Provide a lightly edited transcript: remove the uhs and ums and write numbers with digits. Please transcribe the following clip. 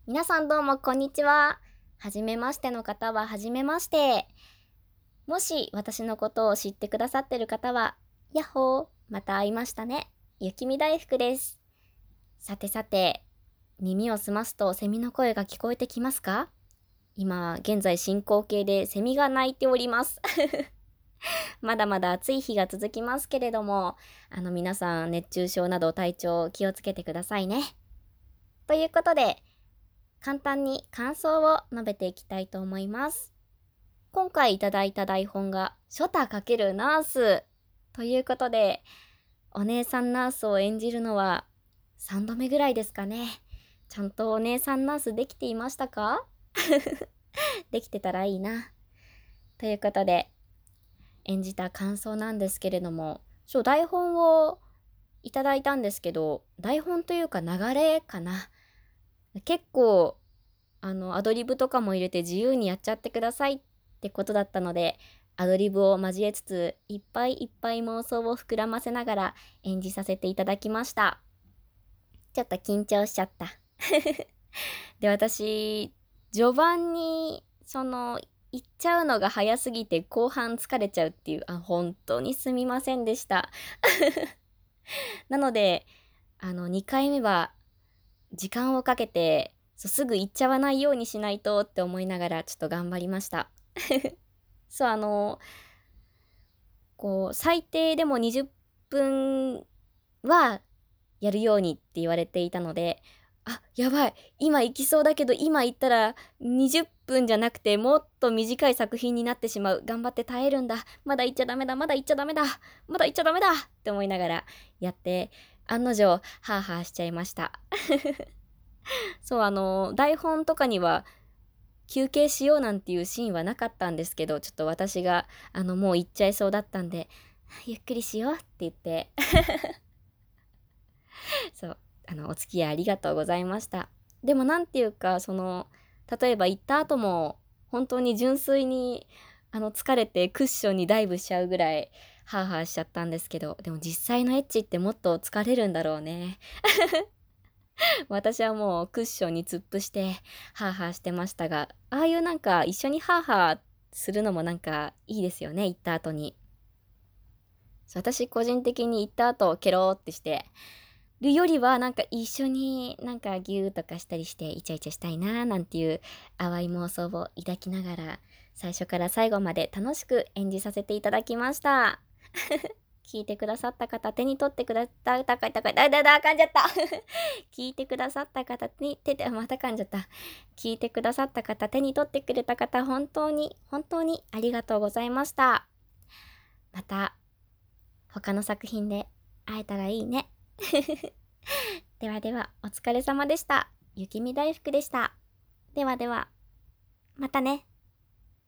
皆さんどうもこんにちは。はじめましての方ははじめまして。もし私のことを知ってくださってる方は、やっほー、また会いましたね。雪見大福です。さてさて、耳を澄ますとセミの声が聞こえてきますか？今、現在進行形でセミが鳴いております。まだまだ暑い日が続きますけれども、皆さん熱中症など体調気をつけてくださいね。ということで、簡単に感想を述べていきたいと思います。今回いただいた台本がショタ×ナースということで、お姉さんナースを演じるのは3度目ぐらいですかね。ちゃんとお姉さんナースできていましたか？できてたらいいな。ということで、演じた感想なんですけれども、台本をいただいたんですけど、台本というか流れかな。結構アドリブとかも入れて自由にやっちゃってくださいってことだったので、アドリブを交えつつ、いっぱいいっぱい妄想を膨らませながら演じさせていただきました。ちょっと緊張しちゃった。で、私、序盤に、行っちゃうのが早すぎて後半疲れちゃうっていう、本当にすみませんでした。なので、2回目は時間をかけて、すぐ行っちゃわないようにしないとって思いながらちょっと頑張りました。そう、最低でも20分はやるようにって言われていたので、やばい。今行きそうだけど、今行ったら20分じゃなくてもっと短い作品になってしまう。頑張って耐えるんだ。まだ行っちゃダメだ。まだ行っちゃダメだ。まだ行っちゃダメだって思いながらやって、案の定、ハーハーしちゃいました。そう、台本とかには休憩しようなんていうシーンはなかったんですけど、ちょっと私が、もう行っちゃいそうだったんで、ゆっくりしようって言ってそう、お付き合いありがとうございました。でもなんていうか、例えば行った後も、本当に純粋に、疲れてクッションにダイブしちゃうぐらい、ハーハーしちゃったんですけど、でも実際のエッチってもっと疲れるんだろうね。私はもうクッションに突っ伏してハーハーしてましたが、ああいうなんか一緒にハーハーするのもなんかいいですよね、行った後に。私個人的に行った後ケローってしてるよりはなんか一緒になんかギューとかしたりしてイチャイチャしたいなーなんていう淡い妄想を抱きながら最初から最後まで楽しく演じさせていただきました。聞いてくださった方、手に取ってくださった方、噛んじゃった。聞いてくださった方に、また噛んじゃった。聞いてくださった方、手に取ってくれた方、本当に、本当にありがとうございました。また、他の作品で会えたらいいね。ではでは、お疲れ様でした。雪見大福でした。ではでは、またね。